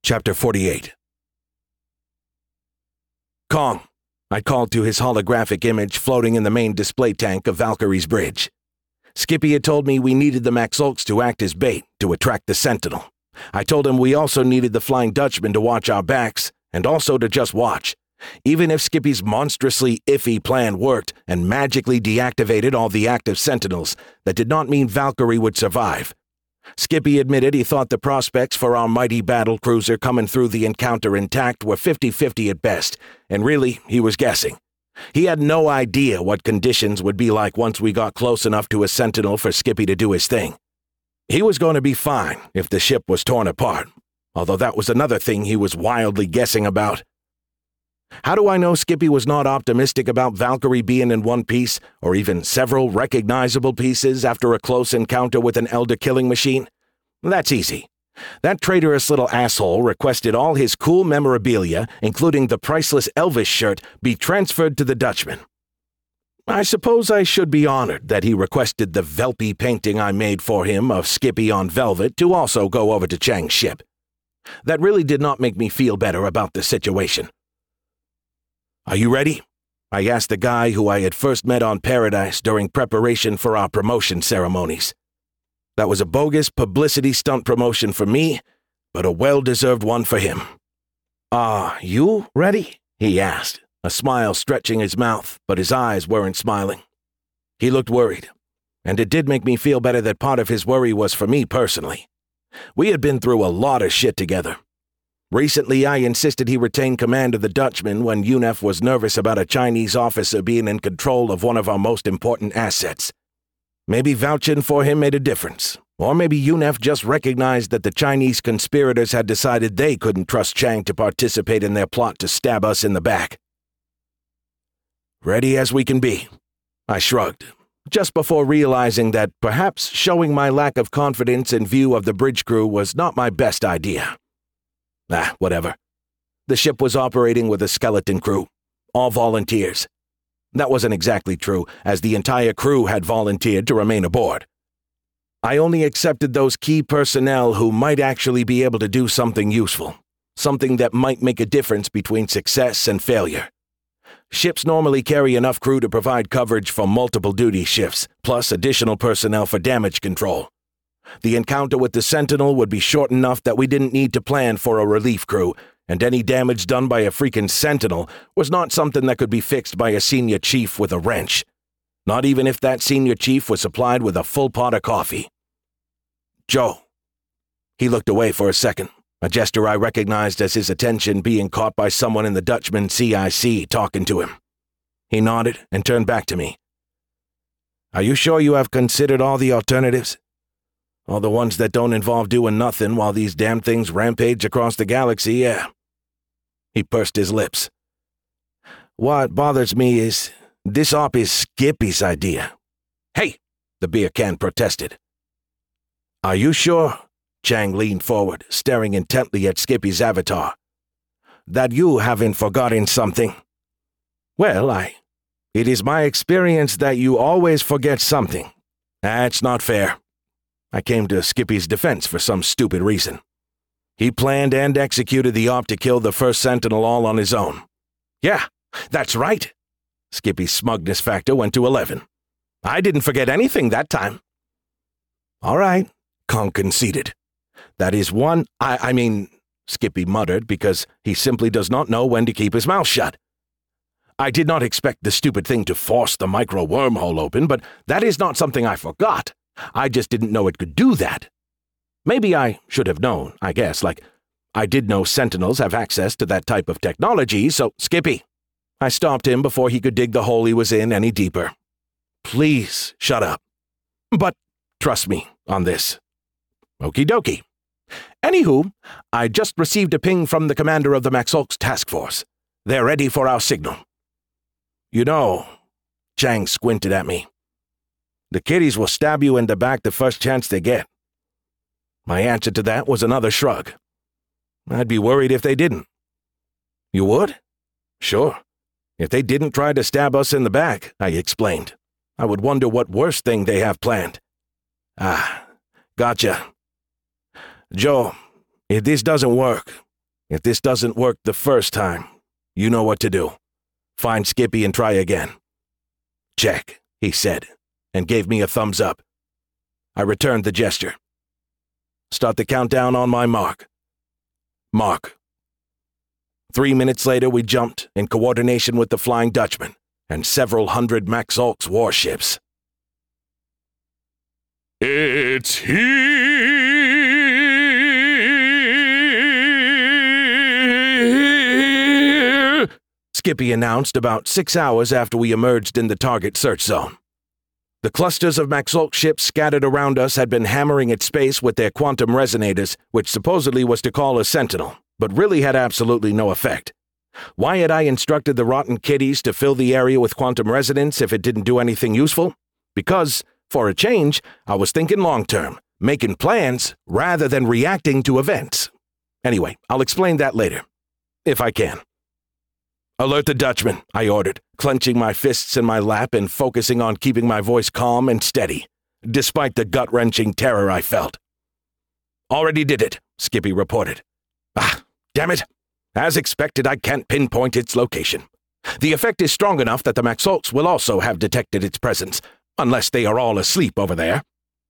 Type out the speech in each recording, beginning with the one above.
Chapter 48. Kong, I called to his holographic image floating in the main display tank of Valkyrie's bridge. Skippy had told me we needed the Maxolks to act as bait to attract the Sentinel. I told him we also needed the Flying Dutchman to watch our backs, and also to just watch. Even if Skippy's monstrously iffy plan worked and magically deactivated all the active Sentinels, that did not mean Valkyrie would survive. Skippy admitted he thought the prospects for our mighty battle cruiser coming through the encounter intact were 50-50 at best, and really, he was guessing. He had no idea what conditions would be like once we got close enough to a Sentinel for Skippy to do his thing. He was going to be fine if the ship was torn apart, although that was another thing he was wildly guessing about. How do I know Skippy was not optimistic about Valkyrie being in one piece, or even several recognizable pieces after a close encounter with an Elder killing machine? That's easy. That traitorous little asshole requested all his cool memorabilia, including the priceless Elvis shirt, be transferred to the Dutchman. I suppose I should be honored that he requested the Velpy painting I made for him of Skippy on velvet to also go over to Chang's ship. That really did not make me feel better about the situation. "Are you ready?" I asked the guy who I had first met on Paradise during preparation for our promotion ceremonies. That was a bogus publicity stunt promotion for me, but a well-deserved one for him. "Are you ready?" he asked, a smile stretching his mouth, but his eyes weren't smiling. He looked worried, and it did make me feel better that part of his worry was for me personally. We had been through a lot of shit together. Recently, I insisted he retain command of the Dutchman when UNEF was nervous about a Chinese officer being in control of one of our most important assets. Maybe vouching for him made a difference, or maybe UNEF just recognized that the Chinese conspirators had decided they couldn't trust Chang to participate in their plot to stab us in the back. "Ready as we can be," I shrugged, just before realizing that perhaps showing my lack of confidence in view of the bridge crew was not my best idea. Whatever. The ship was operating with a skeleton crew, all volunteers. That wasn't exactly true, as the entire crew had volunteered to remain aboard. I only accepted those key personnel who might actually be able to do something useful, something that might make a difference between success and failure. Ships normally carry enough crew to provide coverage for multiple duty shifts, plus additional personnel for damage control. The encounter with the Sentinel would be short enough that we didn't need to plan for a relief crew, and any damage done by a freaking Sentinel was not something that could be fixed by a senior chief with a wrench. Not even if that senior chief was supplied with a full pot of coffee. "Joe." He looked away for a second, a gesture I recognized as his attention being caught by someone in the Dutchman CIC talking to him. He nodded and turned back to me. "Are you sure you have considered all the alternatives? All the ones that don't involve doing nothing while these damn things rampage across the galaxy, yeah." He pursed his lips. "What bothers me is, this op is Skippy's idea." "Hey!" the beer can protested. "Are you sure?" Chang leaned forward, staring intently at Skippy's avatar. "That you haven't forgotten something?" "Well, it is my experience that you always forget something. That's not fair." I came to Skippy's defense for some stupid reason. He planned and executed the op to kill the first Sentinel all on his own. "Yeah, that's right." Skippy's smugness factor went to 11. "I didn't forget anything that time." "All right," Kong conceded. "That is one, I mean," Skippy muttered because he simply does not know when to keep his mouth shut. "I did not expect the stupid thing to force the micro wormhole open, but that is not something I forgot. I just didn't know it could do that. Maybe I should have known, I guess, like, I did know Sentinels have access to that type of technology, so Skippy." I stopped him before he could dig the hole he was in any deeper. "Please, shut up. But trust me on this." "Okie dokie. Anywho, I just received a ping from the commander of the Maxolks task force. They're ready for our signal." "You know," Chang squinted at me, "the kiddies will stab you in the back the first chance they get." My answer to that was another shrug. "I'd be worried if they didn't." "You would?" "Sure. If they didn't try to stab us in the back," I explained, "I would wonder what worst thing they have planned." "Gotcha. Joe, if this doesn't work, If this doesn't work the first time, you know what to do. Find Skippy and try again." "Check," he said, and gave me a thumbs up. I returned the gesture. "Start the countdown on my mark." Mark. 3 minutes later, we jumped, in coordination with the Flying Dutchman, and several hundred Maxolk's warships. "It's here!" Skippy announced about 6 hours after we emerged in the target search zone. The clusters of Maxolk ships scattered around us had been hammering at space with their quantum resonators, which supposedly was to call a sentinel, but really had absolutely no effect. Why had I instructed the rotten kiddies to fill the area with quantum resonance if it didn't do anything useful? Because, for a change, I was thinking long-term, making plans rather than reacting to events. Anyway, I'll explain that later, if I can. "Alert the Dutchman," I ordered, clenching my fists in my lap and focusing on keeping my voice calm and steady, despite the gut-wrenching terror I felt. "Already did it," Skippy reported. "Ah, damn it. As expected, I can't pinpoint its location. The effect is strong enough that the Maxolks will also have detected its presence, unless they are all asleep over there."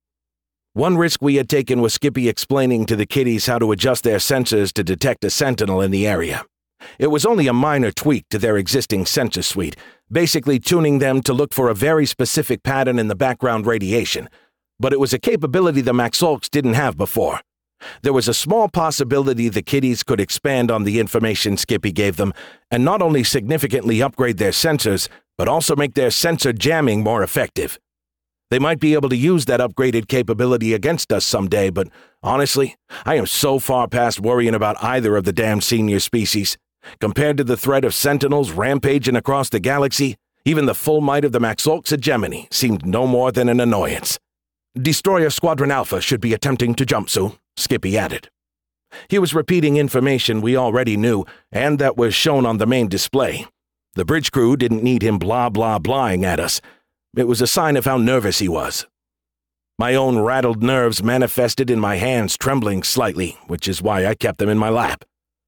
One risk we had taken was Skippy explaining to the kiddies how to adjust their sensors to detect a sentinel in the area. It was only a minor tweak to their existing sensor suite, basically tuning them to look for a very specific pattern in the background radiation, but it was a capability the Maxolks didn't have before. There was a small possibility the kiddies could expand on the information Skippy gave them, and not only significantly upgrade their sensors, but also make their sensor jamming more effective. They might be able to use that upgraded capability against us someday, but honestly, I am so far past worrying about either of the damn senior species. Compared to the threat of sentinels rampaging across the galaxy, even the full might of the Maxolks hegemony seemed no more than an annoyance. "Destroyer Squadron Alpha should be attempting to jump soon," Skippy added. He was repeating information we already knew, and that was shown on the main display. The bridge crew didn't need him blah-blah-blahing at us. It was a sign of how nervous he was. My own rattled nerves manifested in my hands trembling slightly, which is why I kept them in my lap.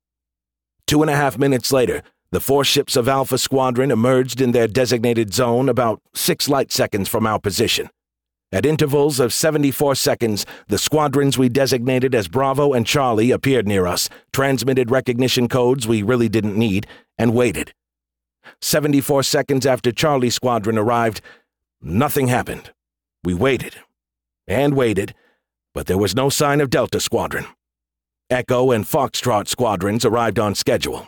2.5 minutes later, the 4 ships of Alpha Squadron emerged in their designated zone about 6 light seconds from our position. At intervals of 74 seconds, the squadrons we designated as Bravo and Charlie appeared near us, transmitted recognition codes we really didn't need, and waited. 74 seconds after Charlie Squadron arrived, nothing happened. We waited, and waited, but there was no sign of Delta Squadron. Echo and Foxtrot squadrons arrived on schedule.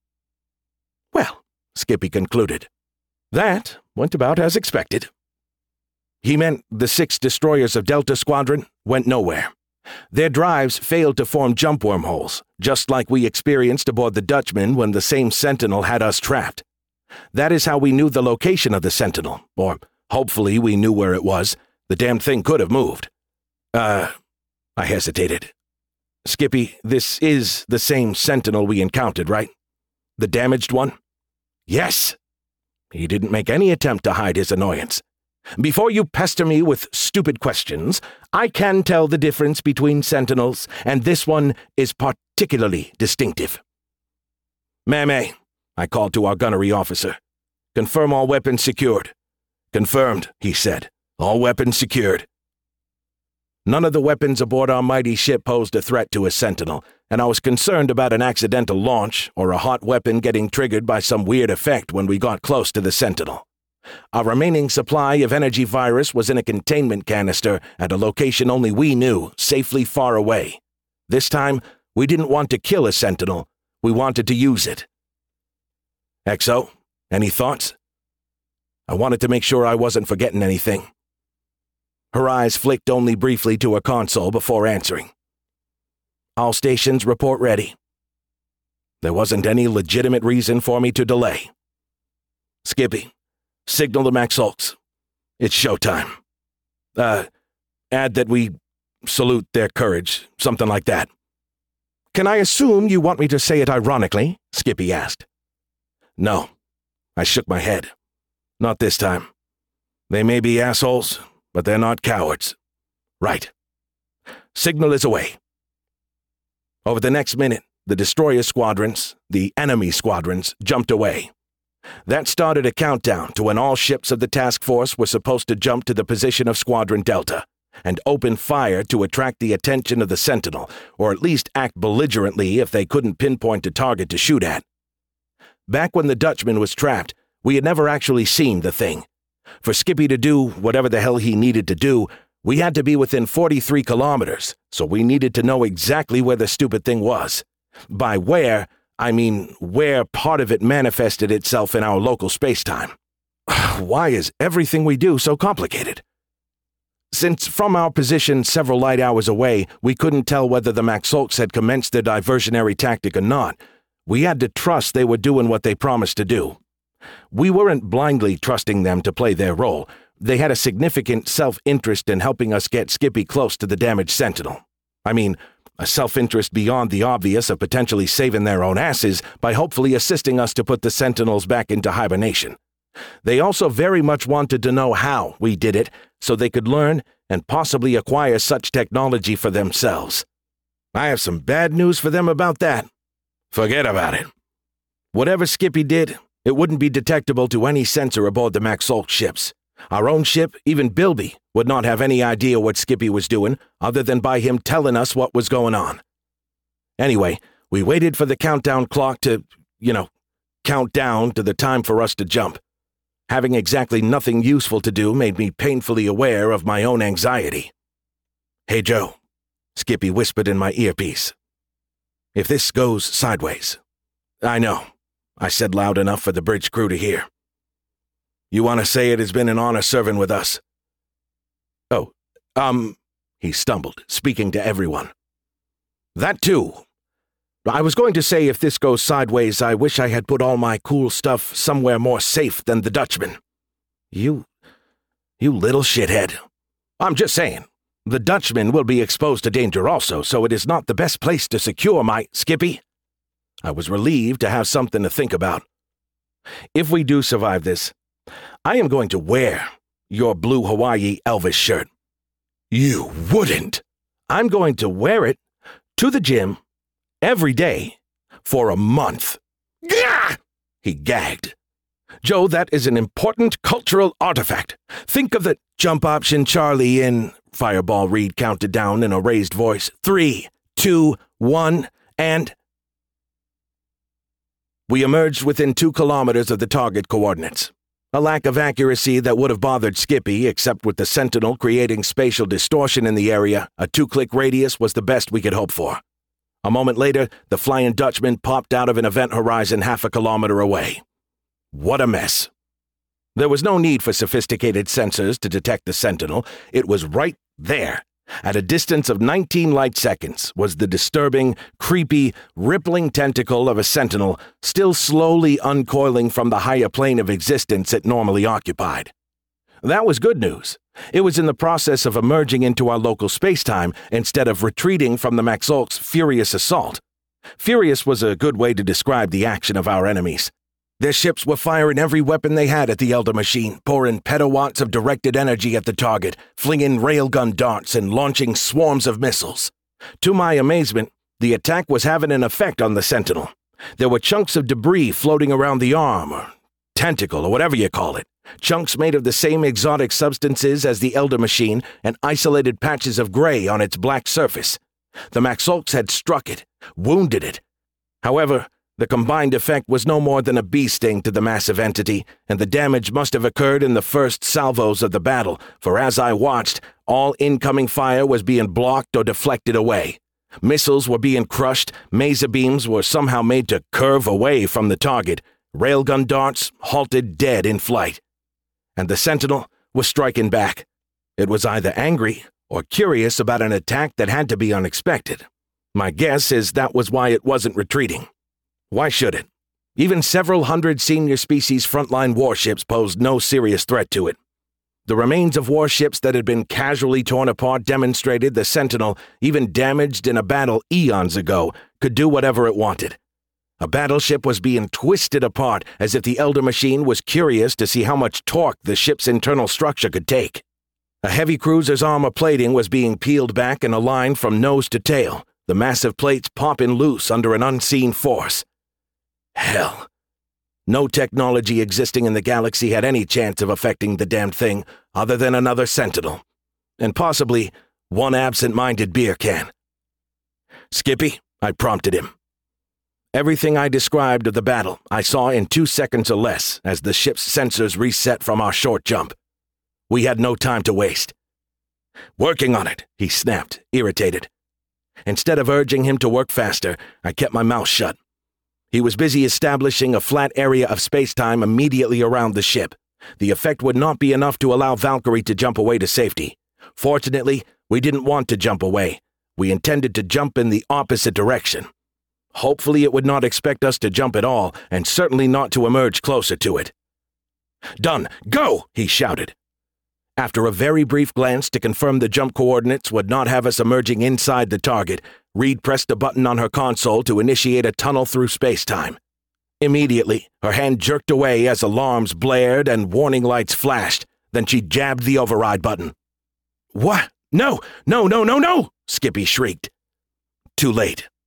"Well," Skippy concluded, "that went about as expected." He meant the 6 destroyers of Delta Squadron went nowhere. Their drives failed to form jump wormholes, just like we experienced aboard the Dutchman when the same Sentinel had us trapped. That is how we knew the location of the Sentinel, or hopefully we knew where it was. The damn thing could have moved. I hesitated. "Skippy, this is the same Sentinel we encountered, right? The damaged one?" "Yes." He didn't make any attempt to hide his annoyance. "Before you pester me with stupid questions, I can tell the difference between Sentinels, and this one is particularly distinctive." "Mame," I called to our gunnery officer. "Confirm all weapons secured." "Confirmed," he said. "All weapons secured." None of the weapons aboard our mighty ship posed a threat to a Sentinel, and I was concerned about an accidental launch or a hot weapon getting triggered by some weird effect when we got close to the Sentinel. Our remaining supply of energy virus was in a containment canister at a location only we knew, safely far away. This time, we didn't want to kill a Sentinel, we wanted to use it. "Exo, any thoughts?" I wanted to make sure I wasn't forgetting anything. Her eyes flicked only briefly to a console before answering. "All stations report ready." There wasn't any legitimate reason for me to delay. "Skippy, signal the Maxolks. It's showtime. Add that we salute their courage, something like that." "Can I assume you want me to say it ironically?" Skippy asked. "No." I shook my head. "Not this time. They may be assholes, but they're not cowards." "Right. Signal is away." Over the next minute, the destroyer squadrons, the enemy squadrons, jumped away. That started a countdown to when all ships of the task force were supposed to jump to the position of Squadron Delta and open fire to attract the attention of the Sentinel, or at least act belligerently if they couldn't pinpoint a target to shoot at. Back when the Dutchman was trapped, we had never actually seen the thing. For Skippy to do whatever the hell he needed to do, we had to be within 43 kilometers, so we needed to know exactly where the stupid thing was. By where, I mean where part of it manifested itself in our local space-time. Why is everything we do so complicated? Since from our position several light hours away, we couldn't tell whether the Maxolks had commenced their diversionary tactic or not, we had to trust they were doing what they promised to do. We weren't blindly trusting them to play their role. They had a significant self-interest in helping us get Skippy close to the damaged Sentinel. I mean, a self-interest beyond the obvious of potentially saving their own asses by hopefully assisting us to put the Sentinels back into hibernation. They also very much wanted to know how we did it so they could learn and possibly acquire such technology for themselves. I have some bad news for them about that. Forget about it. Whatever Skippy did, it wouldn't be detectable to any sensor aboard the Maxolk ships. Our own ship, even Bilby, would not have any idea what Skippy was doing other than by him telling us what was going on. Anyway, we waited for the countdown clock to, count down to the time for us to jump. Having exactly nothing useful to do made me painfully aware of my own anxiety. "Hey, Joe," Skippy whispered in my earpiece. "If this goes sideways." "I know," I said loud enough for the bridge crew to hear. "You want to say it has been an honor serving with us?" "Oh, he stumbled, speaking to everyone. "That too. I was going to say if this goes sideways, I wish I had put all my cool stuff somewhere more safe than the Dutchman." You little shithead. "I'm just saying, the Dutchman will be exposed to danger also, so it is not the best place to secure my Skippy." I was relieved to have something to think about. "If we do survive this, I am going to wear your blue Hawaii Elvis shirt." "You wouldn't." "I'm going to wear it to the gym every day for a month." Gah! He gagged. "Joe, that is an important cultural artifact. Think of the jump option Charlie in," Fireball Reed counted down in a raised voice. 3, 2, 1, and... We emerged within 2 kilometers of the target coordinates. A lack of accuracy that would have bothered Skippy, except with the Sentinel creating spatial distortion in the area, a 2-click radius was the best we could hope for. A moment later, the Flying Dutchman popped out of an event horizon half a kilometer away. What a mess. There was no need for sophisticated sensors to detect the Sentinel. It was right there. At a distance of 19 light seconds was the disturbing, creepy, rippling tentacle of a Sentinel still slowly uncoiling from the higher plane of existence it normally occupied. That was good news. It was in the process of emerging into our local space-time instead of retreating from the Maxolk's furious assault. Furious was a good way to describe the action of our enemies. Their ships were firing every weapon they had at the Elder Machine, pouring petawatts of directed energy at the target, flinging railgun darts and launching swarms of missiles. To my amazement, the attack was having an effect on the Sentinel. There were chunks of debris floating around the arm, or tentacle, or whatever you call it. Chunks made of the same exotic substances as the Elder Machine and isolated patches of gray on its black surface. The Maxolks had struck it, wounded it. However, the combined effect was no more than a bee sting to the massive entity, and the damage must have occurred in the first salvos of the battle, for as I watched, all incoming fire was being blocked or deflected away. Missiles were being crushed, maser beams were somehow made to curve away from the target, railgun darts halted dead in flight. And the Sentinel was striking back. It was either angry or curious about an attack that had to be unexpected. My guess is that was why it wasn't retreating. Why should it? Even several hundred senior species frontline warships posed no serious threat to it. The remains of warships that had been casually torn apart demonstrated the Sentinel, even damaged in a battle eons ago, could do whatever it wanted. A battleship was being twisted apart as if the Elder Machine was curious to see how much torque the ship's internal structure could take. A heavy cruiser's armor plating was being peeled back and aligned from nose to tail, the massive plates popping loose under an unseen force. Hell. No technology existing in the galaxy had any chance of affecting the damned thing other than another sentinel, and possibly one absent-minded beer can. "Skippy," I prompted him. Everything I described of the battle I saw in 2 seconds or less as the ship's sensors reset from our short jump. We had no time to waste. "Working on it," he snapped, irritated. Instead of urging him to work faster, I kept my mouth shut. He was busy establishing a flat area of space-time immediately around the ship. The effect would not be enough to allow Valkyrie to jump away to safety. Fortunately, we didn't want to jump away. We intended to jump in the opposite direction. Hopefully it would not expect us to jump at all, and certainly not to emerge closer to it. "Done! Go!" he shouted. After a very brief glance to confirm the jump coordinates would not have us emerging inside the target, Reed pressed a button on her console to initiate a tunnel through space-time. Immediately, her hand jerked away as alarms blared and warning lights flashed. Then she jabbed the override button. "What? No! No, no, no, no!" Skippy shrieked. Too late.